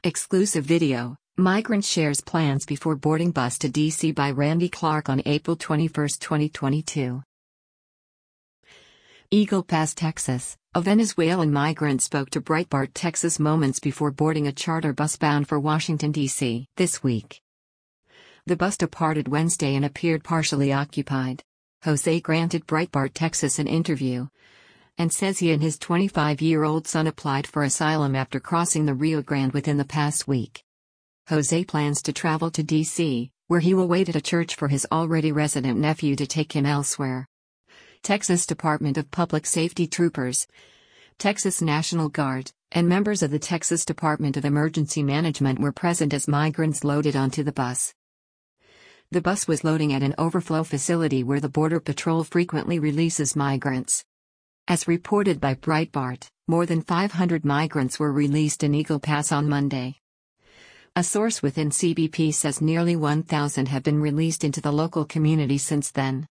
Exclusive video. Migrant shares plans before boarding bus to D.C. by Randy Clark on April 21, 2022. Eagle Pass, Texas. A Venezuelan migrant spoke to Breitbart Texas moments before boarding a charter bus bound for Washington, D.C. this week. The bus departed Wednesday and appeared partially occupied. Jose granted Breitbart Texas an interview and says he and his 25-year-old son applied for asylum after crossing the Rio Grande within the past week. Jose plans to travel to D.C., where he will wait at a church for his already resident nephew to take him elsewhere. Texas Department of Public Safety troopers, Texas National Guard, and members of the Texas Department of Emergency Management were present as migrants loaded onto the bus. The bus was loading at an overflow facility where the Border Patrol frequently releases migrants. As reported by Breitbart, more than 500 migrants were released in Eagle Pass on Monday. A source within CBP says nearly 1,000 have been released into the local community since then.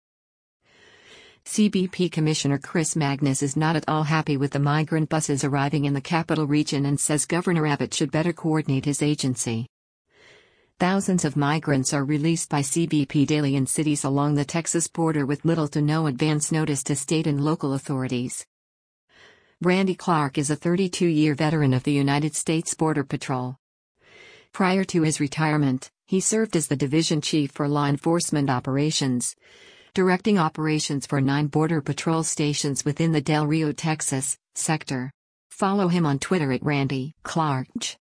CBP Commissioner Chris Magnus is not at all happy with the migrant buses arriving in the capital region and says Governor Abbott should better coordinate his agency. Thousands of migrants are released by CBP daily in cities along the Texas border with little to no advance notice to state and local authorities. Randy Clark is a 32-year veteran of the United States Border Patrol. Prior to his retirement, he served as the division chief for law enforcement operations, directing operations for 9 Border Patrol stations within the Del Rio, Texas, sector. Follow him on Twitter at Randy Clark.